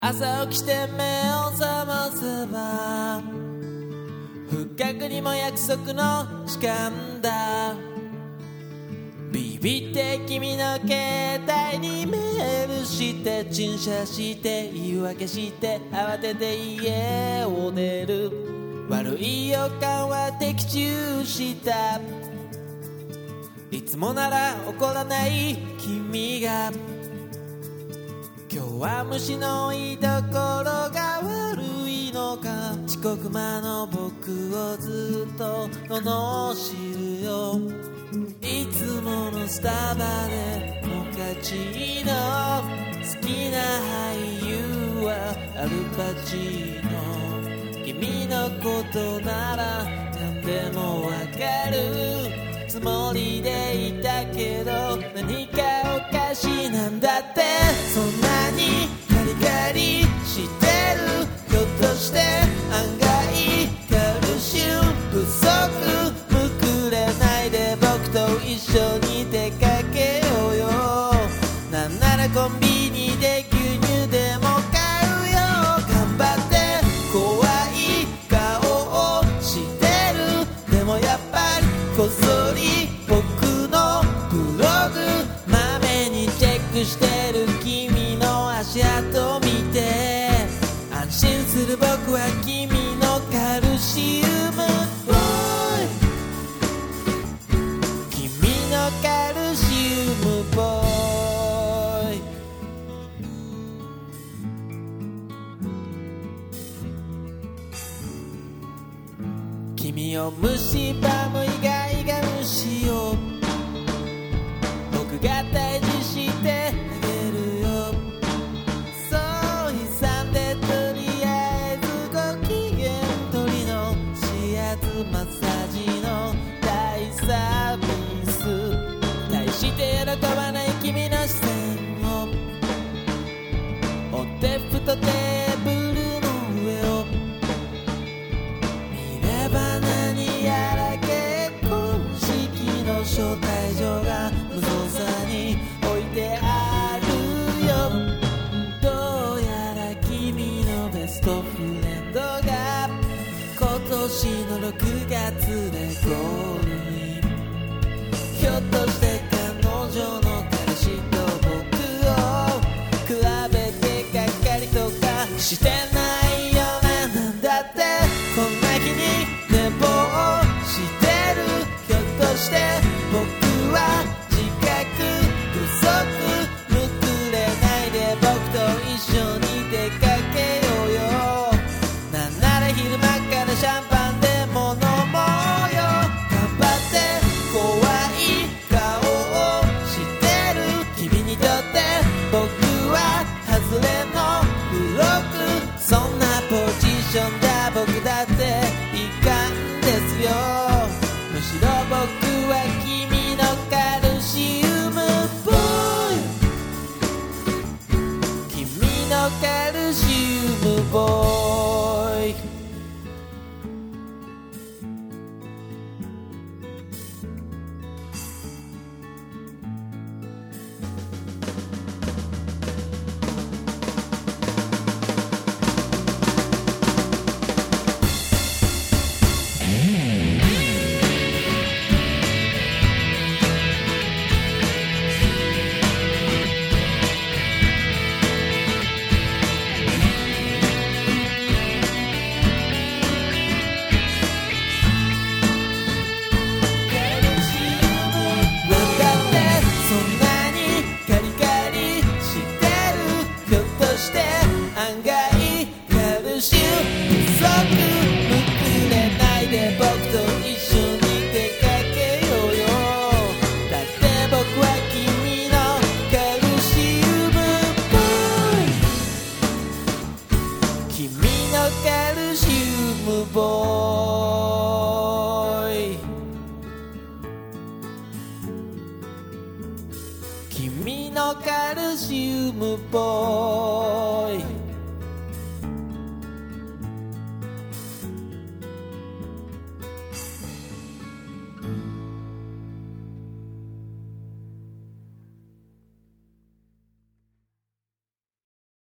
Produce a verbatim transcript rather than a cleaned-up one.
朝起きて目を覚ませば不覚にも約束の時間だ。ビビって君の携帯にメールして陳謝して言い訳して慌てて家を出る。悪い予感は的中した。いつもなら怒らない君が今日は虫の居所が悪いのか。遅刻魔の僕をずっと罵るよ。いつものスタバでモカチーノ。好きな俳優はアルパチーノ。君のことなら何でもわかるつもりでいたけど何かおかしいなんだって。そんなにカリカリしてる。ひょっとして案外カルシウム不足。むくれないで僕と一緒に出かけようよ。なんならコンビニで牛乳でも買うよ。頑張って怖い顔をしてる。でもやっぱりこっそり僕のブログまめにチェックしてる。君の足跡見て安心する。僕は君のカルシウムボーイ。君のカルシウムボーイ。君を蝕む以外が虫を僕が退治してあげるよ。そう悲惨でとりあえずご機嫌取りの指圧マッサージの大サービス。大して喜ばない君の視線を追ってふとテーブルの上を見れば何やら結婚式の招待状が無造作に置いてあるよ。どうやら君のベストフレンドが今年のろくがつでゴールイン。ひょっとして彼女の彼氏と僕を比べてがっかりとかしてないよね。なんだってこんな日に寝坊してる。ひょっとして僕は自覚不足。むくれないで僕と一緒に出かけようよ。なんなら昼間からシャンパンでも飲もうよ。頑張って怖い顔をしてる。君にとって僕は外れのブロック。そんなポジションだ僕だっていかんですよ。むしろ僕は君のカルシウムボーイ。君のカルシウムボーイ。